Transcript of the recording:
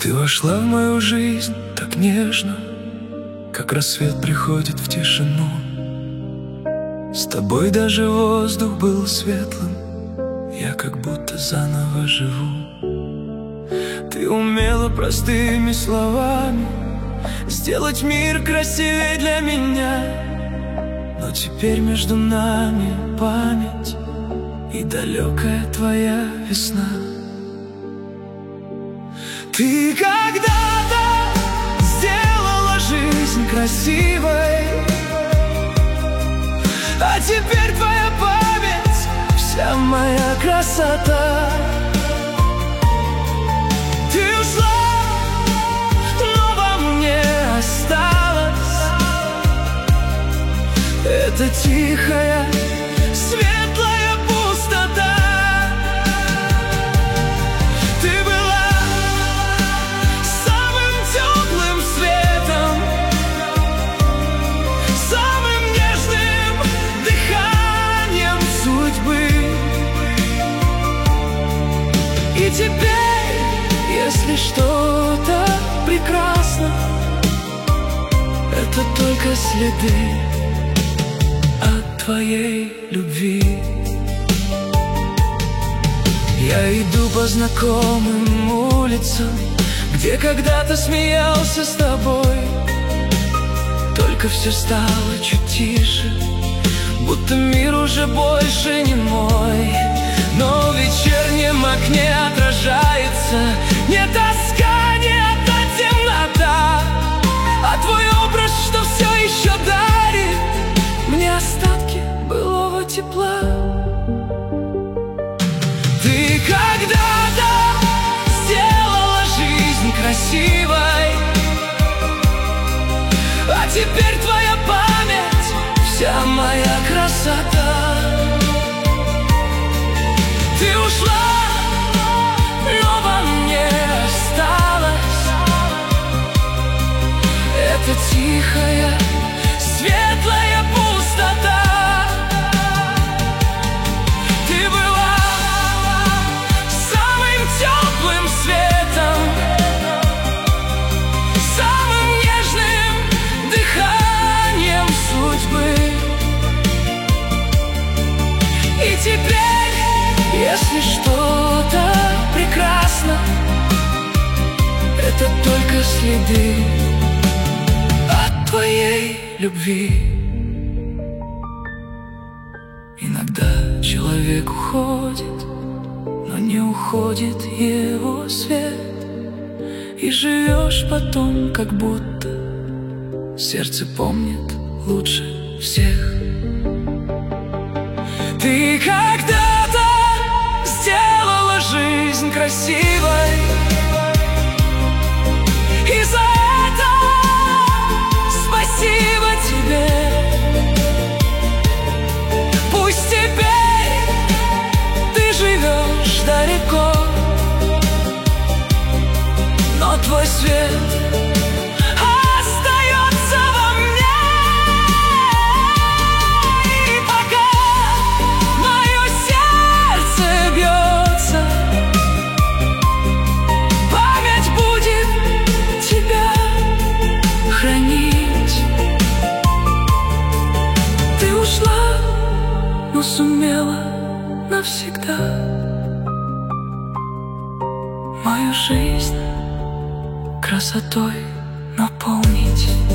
Ты вошла в мою жизнь так нежно, как рассвет приходит в тишину. С тобой даже воздух был светлым, я как будто заново живу. Ты умела простыми словами сделать мир красивее для меня. Но теперь между нами память и далекая твоя весна. Ты когда-то сделала жизнь красивой, а теперь твоя память — вся моя красота. Ты ушла, но во мне осталась эта тихая, светлая пустота. Ты была самым теплым светом, самым нежным дыханием судьбы. И теперь, если что-то прекрасно, это только следы от твоей любви. Я иду по знакомым улицам, где когда-то смеялся с тобой. Только все стало чуть тише, будто мир уже больше не мой. Но в вечернем окне отражается не тоска, не та темнота, а твой образ, что все еще дарит мне остатки былого тепла. Ты когда-то сделала жизнь красивой, а теперь твоя память — вся моя красота. Ты ушла, но во мне осталась эта тихая, светлая пустота. Ты была самым теплым светом, самым нежным дыханием судьбы. И теперь, если что-то прекрасно, это только следы от твоей любви. Иногда человек уходит, но не уходит его свет, и живешь потом, как будто сердце помнит лучше всех. Ты когда-то сделала жизнь красивой, и за это спасибо тебе. Пусть теперь ты живешь далеко, но твой свет остается во мне. И пока мое сердце бьется, память будет тебя хранить. Ты ушла, но сумела навсегда мою жизнь красотой наполнить.